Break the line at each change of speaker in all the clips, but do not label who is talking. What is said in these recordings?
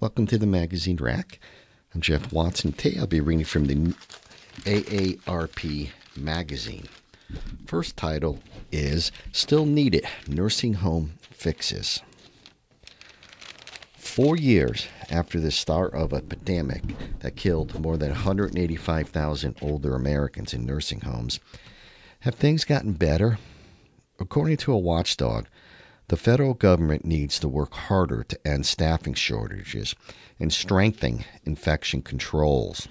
Welcome to the magazine rack. I'm Jeff Watson. Today I'll be reading from the AARP magazine. First title is Still Needed, Nursing Home Fixes. 4 years after the start of a pandemic that killed more than 185,000 older Americans in nursing homes, have things gotten better? According to a watchdog, the federal government needs to work harder to end staffing shortages and strengthen infection controls.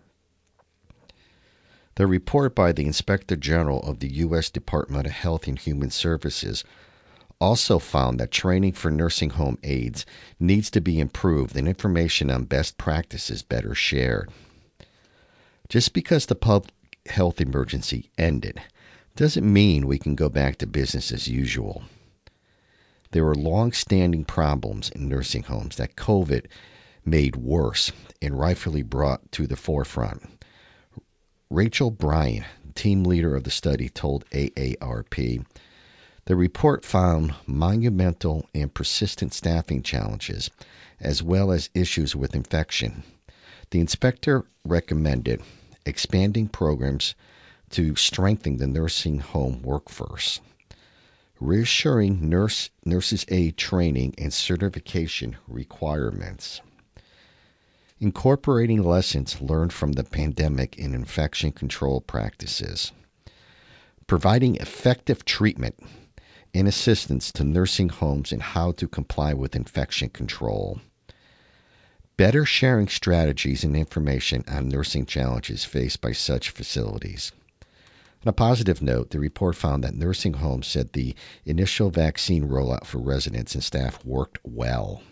The report by the Inspector General of the U.S. Department of Health and Human Services also found that training for nursing home aides needs to be improved and information on best practices better shared. Just because the public health emergency ended doesn't mean we can go back to business as usual. There are long-standing problems in nursing homes that COVID made worse and rightfully brought to the forefront. Rachel Bryan, team leader of the study, told AARP, the report found monumental and persistent staffing challenges, as well as issues with infection. The inspector recommended expanding programs to strengthen the nursing home workforce, reassuring nurses aid training and certification requirements, incorporating lessons learned from the pandemic in infection control practices, providing effective treatment and assistance to nursing homes in how to comply with infection control, better sharing strategies and information on nursing challenges faced by such facilities. On a positive note, the report found that nursing homes said the initial vaccine rollout for residents and staff worked well.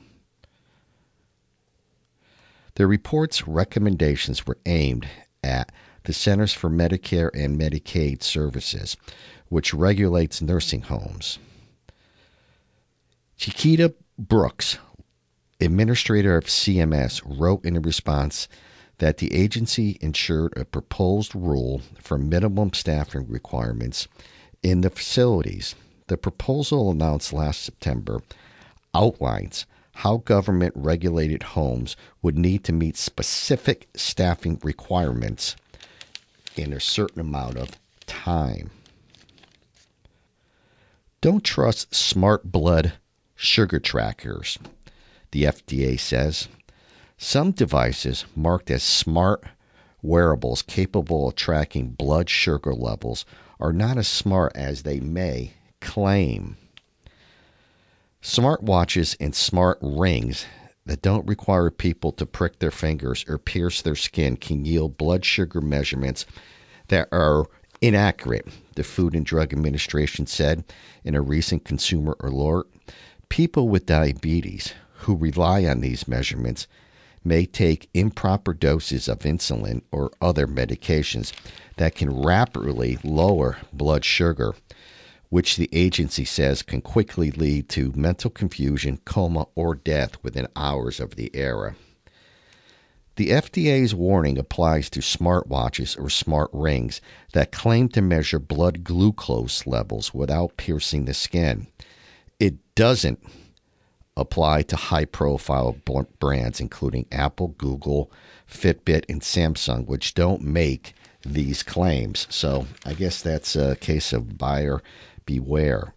The report's recommendations were aimed at the Centers for Medicare and Medicaid Services, which regulates nursing homes. Chiquita Brooks, administrator of CMS, wrote in a response that the agency ensured a proposed rule for minimum staffing requirements in the facilities. The proposal announced last September outlines how government-regulated homes would need to meet specific staffing requirements in a certain amount of time. Don't trust smart blood sugar trackers, the FDA says. Some devices marked as smart wearables capable of tracking blood sugar levels are not as smart as they may claim. Smartwatches and smart rings that don't require people to prick their fingers or pierce their skin can yield blood sugar measurements that are inaccurate, the Food and Drug Administration said in a recent consumer alert. People with diabetes who rely on these measurements may take improper doses of insulin or other medications that can rapidly lower blood sugar, which the agency says can quickly lead to mental confusion, coma, or death within hours of the era. The FDA's warning applies to smartwatches or smart rings that claim to measure blood glucose levels without piercing the skin. It doesn't apply to high-profile brands including Apple, Google, Fitbit, and Samsung, which don't make these claims. So I guess that's a case of buyer beware.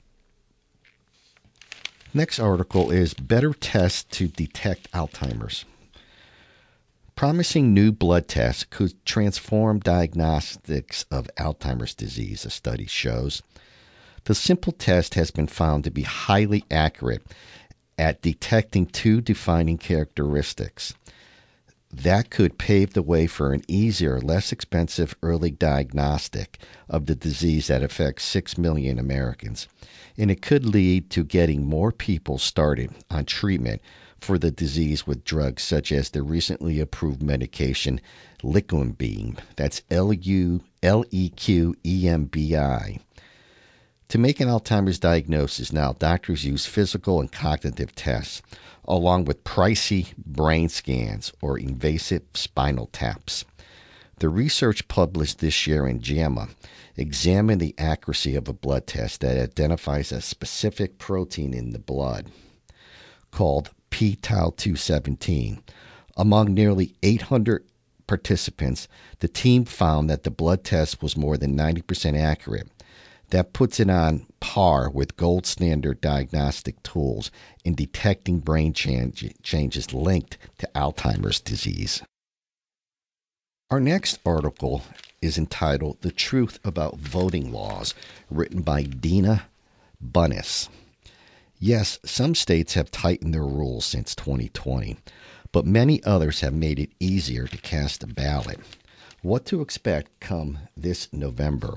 Next article is Better Tests to Detect Alzheimer's. Promising new blood tests could transform diagnostics of Alzheimer's disease, a study shows. The simple test has been found to be highly accurate at detecting two defining characteristics that could pave the way for an easier, less expensive early diagnostic of the disease that affects 6 million Americans. And it could lead to getting more people started on treatment for the disease with drugs such as the recently approved medication Leqembi. That's Leqembi. To make an Alzheimer's diagnosis now, doctors use physical and cognitive tests, along with pricey brain scans or invasive spinal taps. The research published this year in JAMA examined the accuracy of a blood test that identifies a specific protein in the blood called p-tau 217. Among nearly 800 participants, the team found that the blood test was more than 90% accurate. That puts it on par with gold standard diagnostic tools in detecting brain changes linked to Alzheimer's disease. Our next article is entitled The Truth About Voting Laws, written by Dina Bunnis. Yes, some states have tightened their rules since 2020, but many others have made it easier to cast a ballot. What to expect come this November?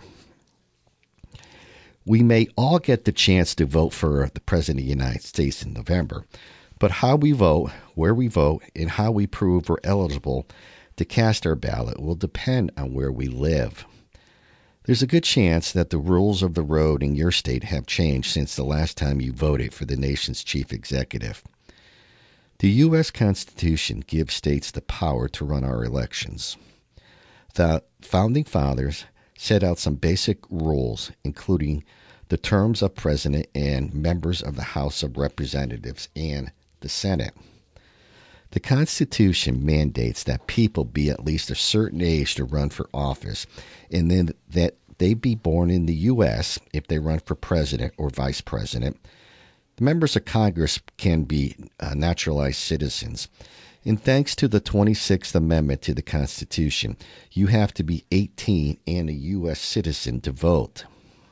We may all get the chance to vote for the President of the United States in November, but how we vote, where we vote, and how we prove we're eligible to cast our ballot will depend on where we live. There's a good chance that the rules of the road in your state have changed since the last time you voted for the nation's chief executive. The U.S. Constitution gives states the power to run our elections. The Founding Fathers set out some basic rules, including the terms of president and members of the House of Representatives and the Senate. The Constitution mandates that people be at least a certain age to run for office, and then that they be born in the U.S. if they run for president or vice president. The members of Congress can be naturalized citizens. And thanks to the 26th Amendment to the Constitution, you have to be 18 and a U.S. citizen to vote.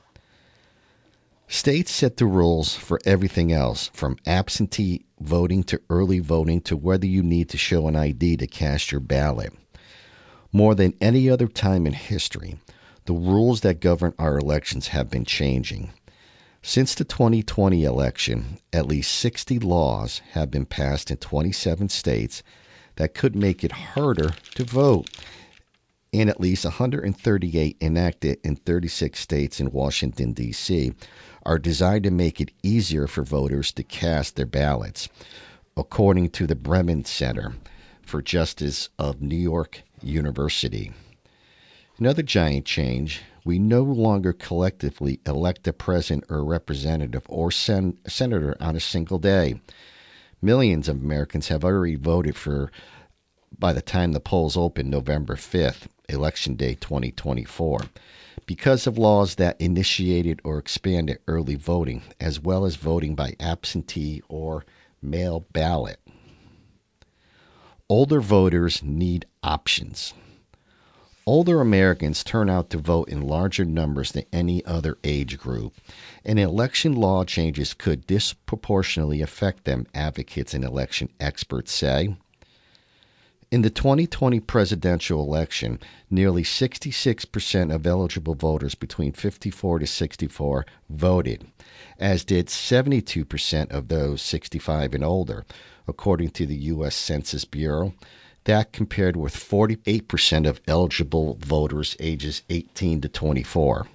States set the rules for everything else, from absentee voting to early voting to whether you need to show an ID to cast your ballot. More than any other time in history, the rules that govern our elections have been changing. Since the 2020 election, at least 60 laws have been passed in 27 states that could make it harder to vote, and at least 138 enacted in 36 states in Washington, D.C., are designed to make it easier for voters to cast their ballots, according to the Bremen Center for Justice of New York University. Another giant change: we no longer collectively elect a president or representative or senator on a single day. Millions of Americans have already voted for, by the time the polls open November 5th, Election Day 2024, because of laws that initiated or expanded early voting, as well as voting by absentee or mail ballot. Older voters need options. Older Americans turn out to vote in larger numbers than any other age group, and election law changes could disproportionately affect them, advocates and election experts say. In the 2020 presidential election, nearly 66% of eligible voters between 54 to 64 voted, as did 72% of those 65 and older, according to the U.S. Census Bureau. That compared with 48% of eligible voters ages 18 to 24.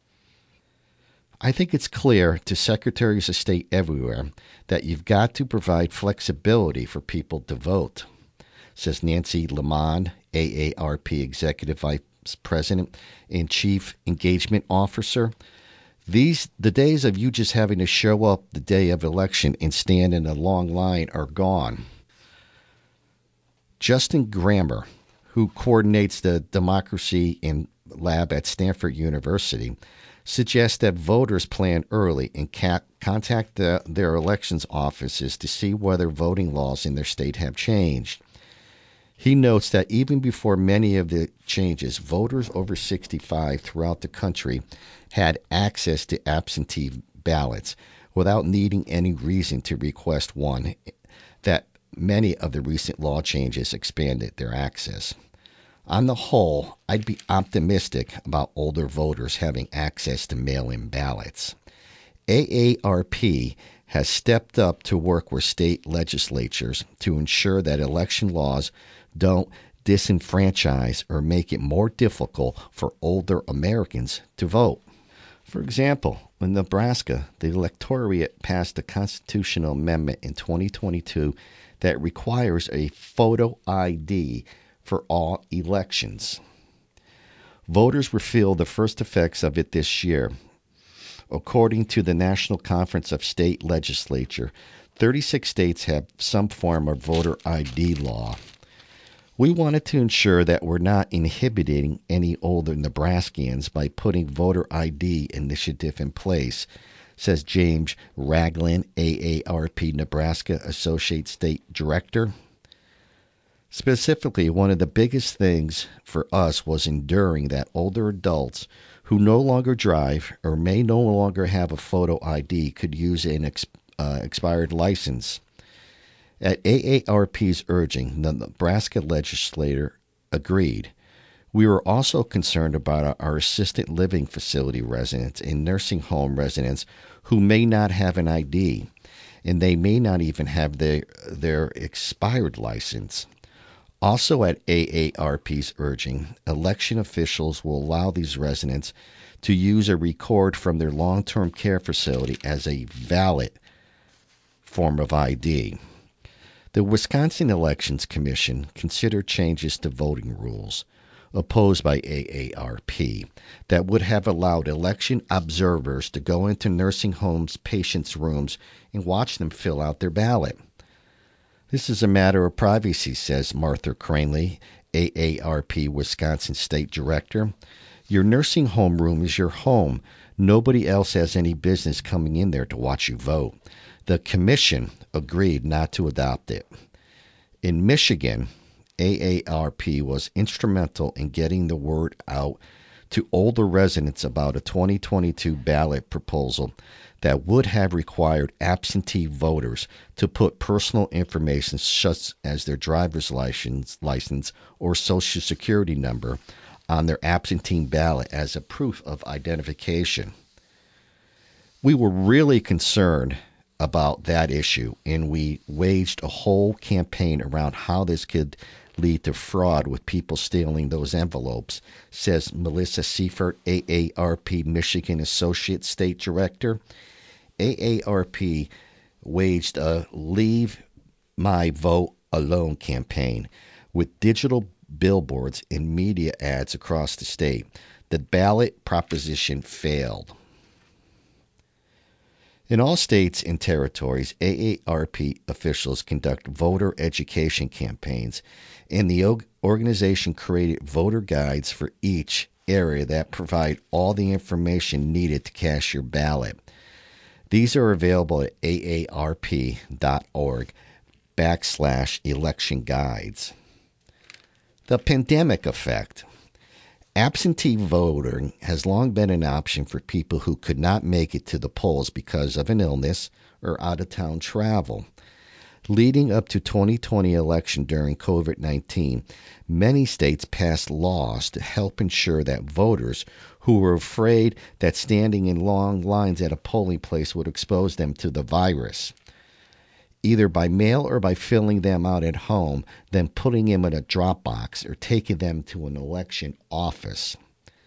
I think it's clear to secretaries of state everywhere that you've got to provide flexibility for people to vote, says Nancy Lamond, AARP Executive Vice President and Chief Engagement Officer. The days of you just having to show up the day of election and stand in a long line are gone. Justin Grammer, who coordinates the Democracy Lab at Stanford University, suggests that voters plan early and contact their elections offices to see whether voting laws in their state have changed. He notes that even before many of the changes, voters over 65 throughout the country had access to absentee ballots without needing any reason to request one, that many of the recent law changes expanded their access. On the whole, I'd be optimistic about older voters having access to mail-in ballots. AARP has stepped up to work with state legislatures to ensure that election laws don't disenfranchise or make it more difficult for older Americans to vote. For example, in Nebraska, the electorate passed a constitutional amendment in 2022 that requires a photo ID for all elections. Voters will feel the first effects of it this year. According to the National Conference of State Legislature, 36 states have some form of voter ID law. We wanted to ensure that we're not inhibiting any older Nebraskans by putting voter ID initiative in place, says James Ragland, AARP Nebraska Associate State Director. Specifically, one of the biggest things for us was enduring that older adults who no longer drive or may no longer have a photo ID could use an expired license. At AARP's urging, the Nebraska legislature agreed. We were also concerned about our assisted living facility residents and nursing home residents who may not have an ID, and they may not even have their expired license. Also at AARP's urging, election officials will allow these residents to use a record from their long-term care facility as a valid form of ID. The Wisconsin Elections Commission considered changes to voting rules, opposed by AARP, that would have allowed election observers to go into nursing homes' patients' rooms and watch them fill out their ballot. This is a matter of privacy, says Martha Cranley, AARP Wisconsin State Director. Your nursing home room is your home. Nobody else has any business coming in there to watch you vote. The commission agreed not to adopt it. In Michigan, AARP was instrumental in getting the word out to older residents about a 2022 ballot proposal that would have required absentee voters to put personal information such as their driver's license or social security number on their absentee ballot as a proof of identification. We were really concerned about that issue, and we waged a whole campaign around how this could lead to fraud with people stealing those envelopes, says Melissa Seifert, AARP Michigan Associate State Director. AARP waged a Leave My Vote Alone campaign with digital billboards and media ads across the state. The ballot proposition failed. In all states and territories, AARP officials conduct voter education campaigns, and the organization created voter guides for each area that provide all the information needed to cast your ballot. These are available at aarp.org/election guides. The pandemic effect. Absentee voting has long been an option for people who could not make it to the polls because of an illness or out-of-town travel. Leading up to 2020 election during COVID-19, many states passed laws to help ensure that voters who were afraid that standing in long lines at a polling place would expose them to the virus, either by mail or by filling them out at home, then putting them in a drop box or taking them to an election office.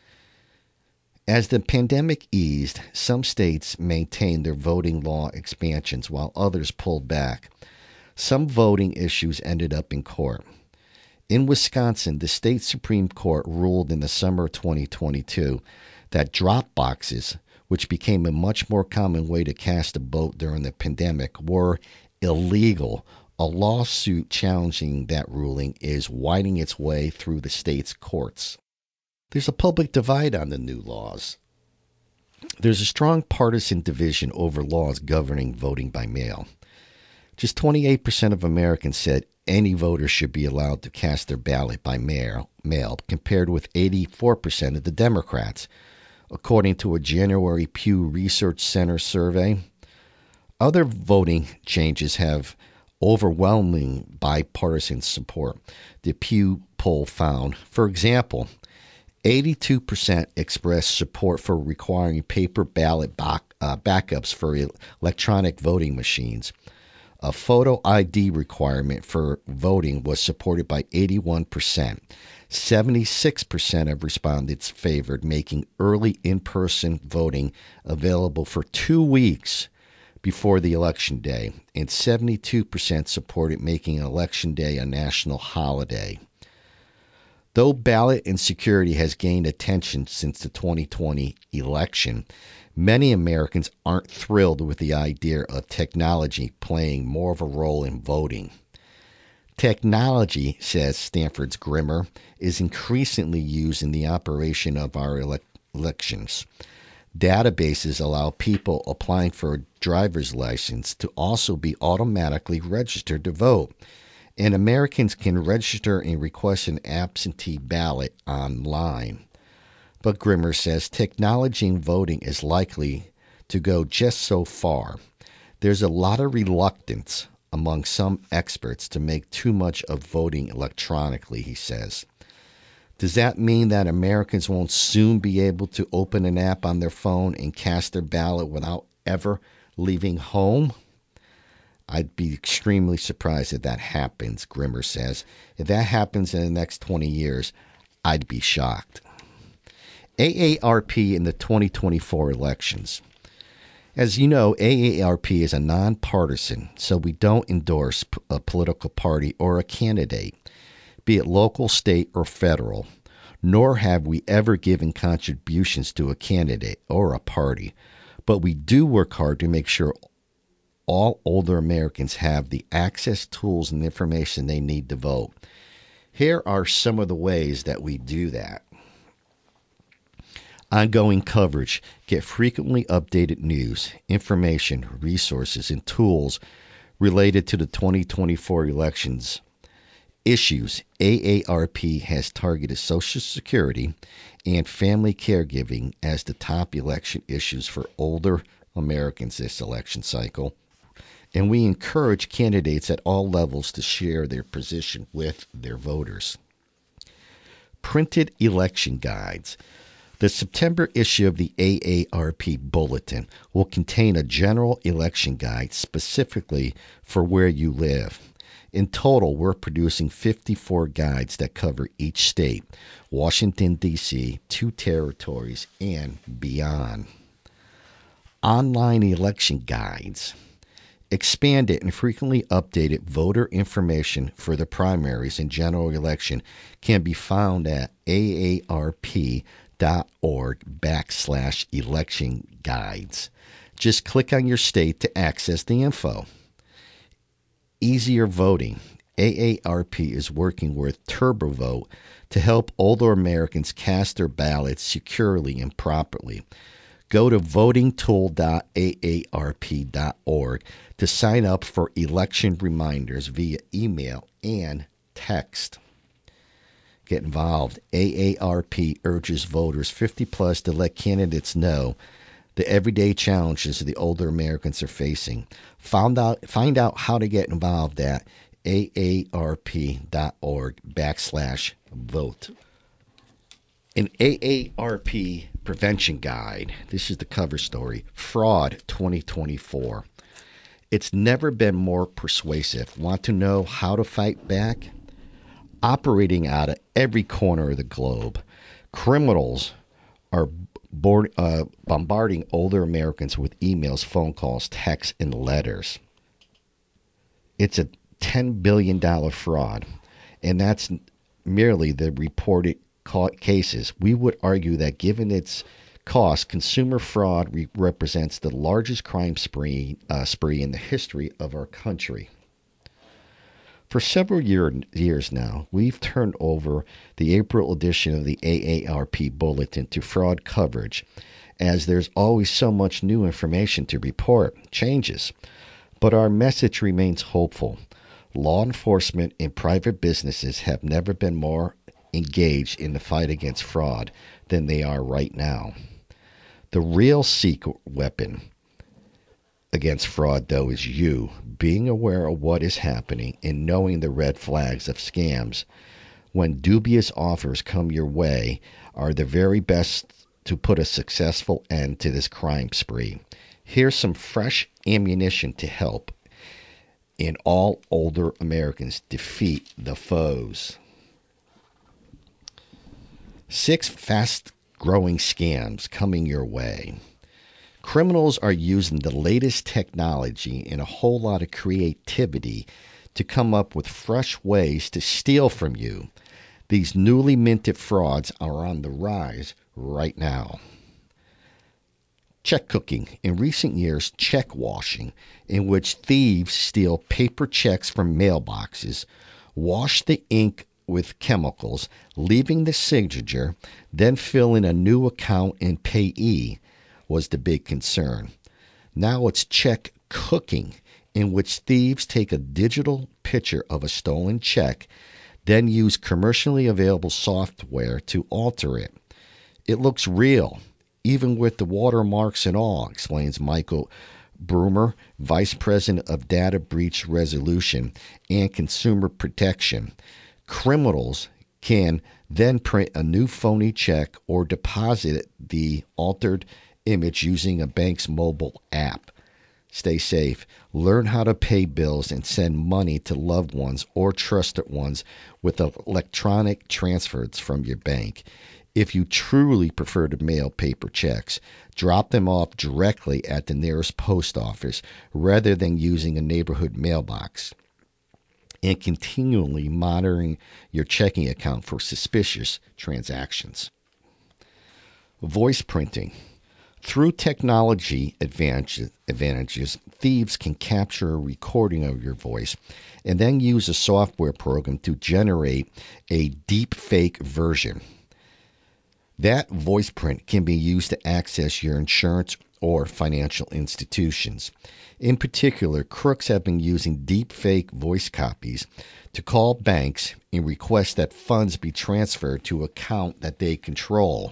As the pandemic eased, some states maintained their voting law expansions while others pulled back. Some voting issues ended up in court. In Wisconsin, the state Supreme Court ruled in the summer of 2022 that drop boxes, which became a much more common way to cast a vote during the pandemic, were illegal. A lawsuit challenging that ruling is winding its way through the state's courts. There's a public divide on the new laws. There's a strong partisan division over laws governing voting by mail. Just 28% of Americans said any voter should be allowed to cast their ballot by mail, compared with 84% of the Democrats, according to a January Pew Research Center survey. Other voting changes have overwhelming bipartisan support, the Pew poll found. For example, 82% expressed support for requiring paper ballot backups for electronic voting machines. A photo ID requirement for voting was supported by 81%. 76% of respondents favored making early in-person voting available for 2 weeks before the election day, and 72% supported making Election Day a national holiday. Though ballot insecurity has gained attention since the 2020 election, many Americans aren't thrilled with the idea of technology playing more of a role in voting. Technology, says Stanford's Grimmer, is increasingly used in the operation of our elections. Databases allow people applying for a driver's license to also be automatically registered to vote, and Americans can register and request an absentee ballot online. But Grimmer says technology in voting is likely to go just so far. There's a lot of reluctance among some experts to make too much of voting electronically, he says. Does that mean that Americans won't soon be able to open an app on their phone and cast their ballot without ever leaving home? I'd be extremely surprised if that happens, Grimmer says. If that happens in the next 20 years, I'd be shocked. AARP in the 2024 elections. As you know, AARP is a nonpartisan, so we don't endorse a political party or a candidate, be it local, state, or federal, nor have we ever given contributions to a candidate or a party. But we do work hard to make sure all older Americans have the access, tools, and information they need to vote. Here are some of the ways that we do that. Ongoing coverage. Get frequently updated news, information, resources, and tools related to the 2024 elections. Issues. AARP has targeted Social Security and family caregiving as the top election issues for older Americans this election cycle. And we encourage candidates at all levels to share their position with their voters. Printed election guides. The September issue of the AARP Bulletin will contain a general election guide specifically for where you live. In total, we're producing 54 guides that cover each state, Washington, D.C., 2 territories, and beyond. Online election guides. Expanded and frequently updated voter information for the primaries and general election can be found at aarp.org/election guides. Just click on your state to access the info. Easier voting. AARP is working with TurboVote to help older Americans cast their ballots securely and properly. Go to votingtool.aarp.org to sign up for election reminders via email and text. Get involved. AARP urges voters 50 plus to let candidates know the everyday challenges the older Americans are facing. Find out how to get involved at aarp.org/vote. An AARP prevention guide. This is the cover story. Fraud 2024. It's never been more persuasive. Want to know how to fight back? Operating out of every corner of the globe, criminals are bombarding older Americans with emails, phone calls, texts, and letters. It's a $10 billion fraud, and that's merely the reported cases. We would argue that given its cost, consumer fraud represents the largest crime spree in the history of our country. For several years now, we've turned over the April edition of the AARP Bulletin to fraud coverage, as there's always so much new information to report, changes. But our message remains hopeful. Law enforcement and private businesses have never been more engaged in the fight against fraud than they are right now. The real secret weapon against fraud, though, is you being aware of what is happening and knowing the red flags of scams when dubious offers come your way are the very best to put a successful end to this crime spree. Here's some fresh ammunition to help in all older Americans defeat the foes. 6 fast-growing scams coming your way. Criminals are using the latest technology and a whole lot of creativity to come up with fresh ways to steal from you. These newly minted frauds are on the rise right now. Check cooking. In recent years, check washing, in which thieves steal paper checks from mailboxes, wash the ink with chemicals, leaving the signature, then fill in a new account and payee, was the big concern. Now it's check cooking, in which thieves take a digital picture of a stolen check, then use commercially available software to alter it. It looks real, even with the watermarks and all, explains Michael Broomer, Vice President of Data Breach Resolution and Consumer Protection. Criminals can then print a new phony check or deposit the altered image using a bank's mobile app. Stay safe. Learn how to pay bills and send money to loved ones or trusted ones with electronic transfers from your bank. If you truly prefer to mail paper checks, drop them off directly at the nearest post office rather than using a neighborhood mailbox. And continually monitoring your checking account for suspicious transactions. Voice printing. Through technology advantages, thieves can capture a recording of your voice and then use a software program to generate a deep fake version. That voice print can be used to access your insurance or financial institutions. In particular, crooks have been using deep fake voice copies to call banks and request that funds be transferred to an account that they control.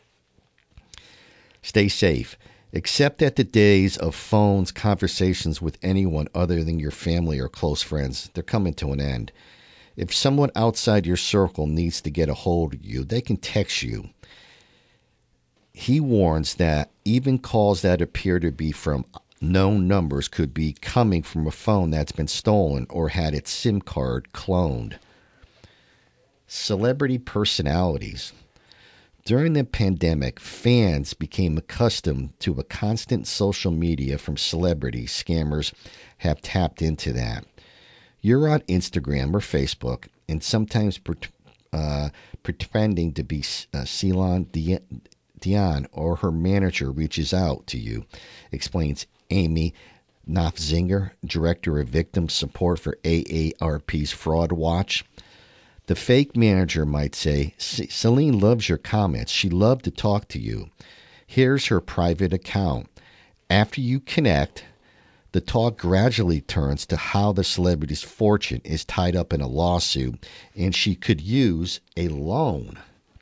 Stay safe. Accept that the days of phones conversations with anyone other than your family or close friends, they're coming to an end. If someone outside your circle needs to get a hold of you, they can text you. He warns that even calls that appear to be from known numbers could be coming from a phone that's been stolen or had its SIM card cloned. Celebrity personalities. During the pandemic, fans became accustomed to a constant social media from celebrities. Scammers have tapped into that. You're on Instagram or Facebook and sometimes pretending to be Celine Dion or her manager reaches out to you, explains Amy Knopfzinger, Director of Victim Support for AARP's Fraud Watch. The fake manager might say, Celine loves your comments. She loved to talk to you. Here's her private account. After you connect, the talk gradually turns to how the celebrity's fortune is tied up in a lawsuit and she could use a loan.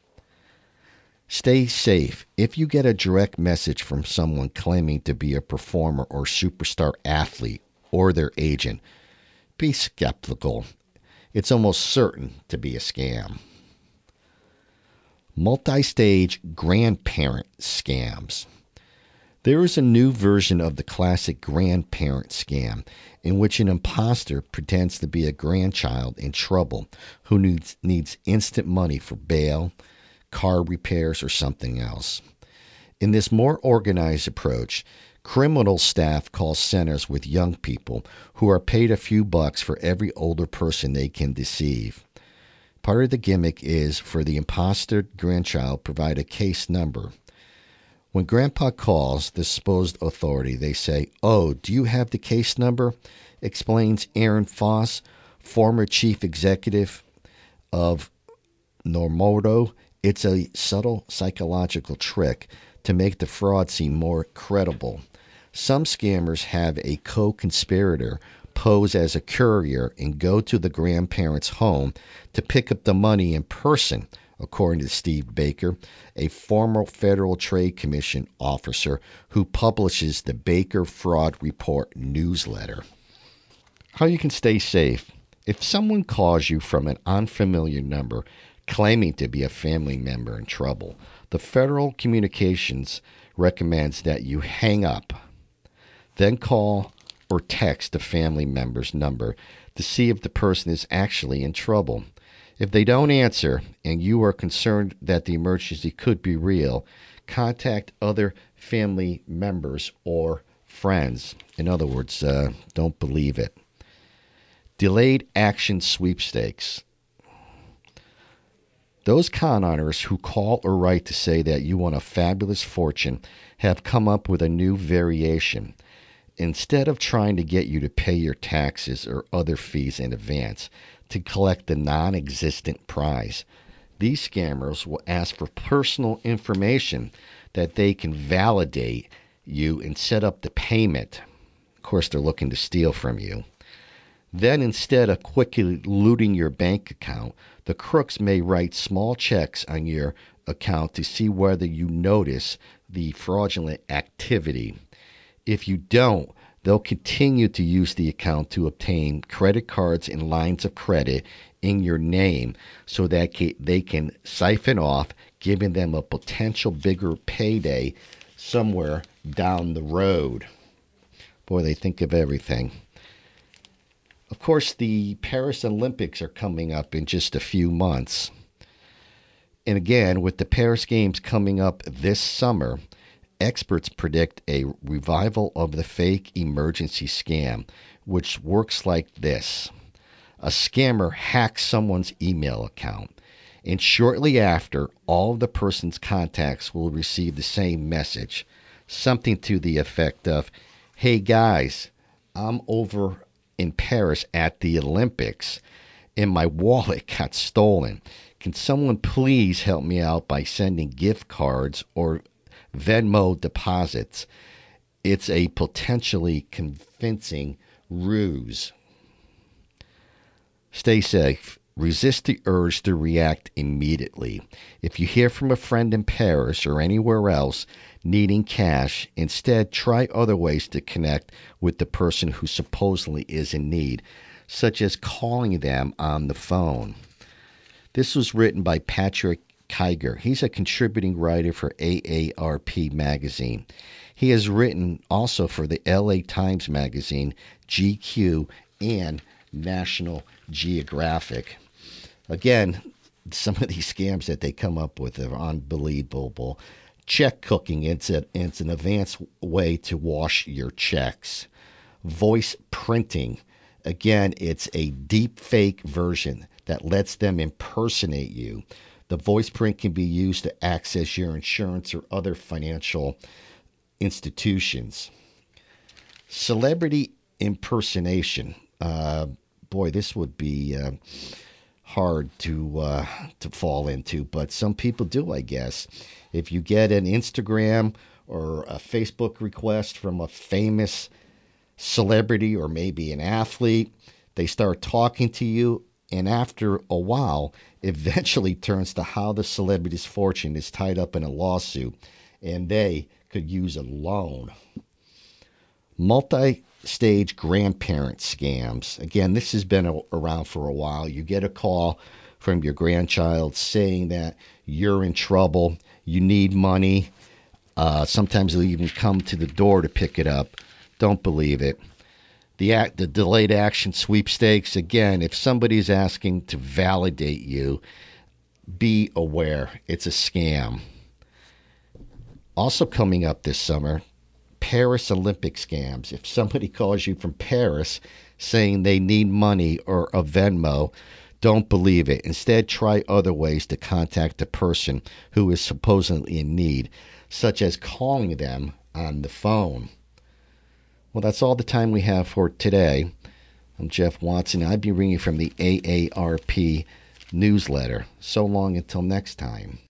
Stay safe. If you get a direct message from someone claiming to be a performer or superstar athlete or their agent, be skeptical. It's almost certain to be a scam. Multi-stage grandparent scams. There is a new version of the classic grandparent scam in which an imposter pretends to be a grandchild in trouble who needs instant money for bail, car repairs, or something else. In this more organized approach, criminal staff call centers with young people who are paid a few bucks for every older person they can deceive. Part of the gimmick is for the imposter grandchild provide a case number. When Grandpa calls the supposed authority, they say, "Oh, do you have the case number?" explains Aaron Foss, former chief executive of Normodo. It's a subtle psychological trick to make the fraud seem more credible. Some scammers have a co-conspirator pose as a courier and go to the grandparents' home to pick up the money in person, according to Steve Baker, a former Federal Trade Commission officer who publishes the Baker Fraud Report newsletter. How you can stay safe. If someone calls you from an unfamiliar number claiming to be a family member in trouble, the Federal Communications recommends that you hang up. Then call or text the family member's number to see if the person is actually in trouble. If they don't answer and you are concerned that the emergency could be real, contact other family members or friends. In other words, don't believe it. Delayed action sweepstakes. Those con artists who call or write to say that you won a fabulous fortune have come up with a new variation. Instead of trying to get you to pay your taxes or other fees in advance to collect the non existent prize, these scammers will ask for personal information that they can validate you and set up the payment. Of course, they're looking to steal from you. Then, instead of quickly looting your bank account, the crooks may write small checks on your account to see whether you notice the fraudulent activity. If you don't, they'll continue to use the account to obtain credit cards and lines of credit in your name so that they can siphon off, giving them a potential bigger payday somewhere down the road. Boy, they think of everything. Of course, the Paris Olympics are coming up in just a few months. And again, with the Paris Games coming up this summer, experts predict a revival of the fake emergency scam, which works like this. A scammer hacks someone's email account, and shortly after, all of the person's contacts will receive the same message, something to the effect of, "Hey guys, I'm over in Paris at the Olympics, and my wallet got stolen. Can someone please help me out by sending gift cards or Venmo deposits?" It's a potentially convincing ruse. Stay safe. Resist the urge to react immediately. If you hear from a friend in Paris or anywhere else needing cash, instead try other ways to connect with the person who supposedly is in need, such as calling them on the phone. This was written by Patrick Kiger. He's a contributing writer for AARP magazine. He has written also for the LA Times magazine, GQ, and National Geographic. Again, some of these scams that they come up with are unbelievable. Check cooking, it's an advanced way to wash your checks. Voice printing, again, it's a deep fake version that lets them impersonate you. The voice print can be used to access your insurance or other financial institutions. Celebrity impersonation. Boy, this would be hard to fall into, but some people do, I guess. If you get an Instagram or a Facebook request from a famous celebrity or maybe an athlete, they start talking to you, and after a while, eventually turns to how the celebrity's fortune is tied up in a lawsuit, and they could use a loan. Multi-stage grandparent scams. Again, this has been around for a while. You get a call from your grandchild saying that you're in trouble, you need money. Sometimes they'll even come to the door to pick it up. Don't believe it. The delayed action sweepstakes. Again, if somebody's asking to validate you, be aware. It's a scam. Also coming up this summer, Paris Olympic scams. If somebody calls you from Paris saying they need money or a Venmo, don't believe it. Instead, try other ways to contact the person who is supposedly in need, such as calling them on the phone. Well, that's all the time we have for today. I'm Jeff Watson. I've been reading from the AARP newsletter. So long until next time.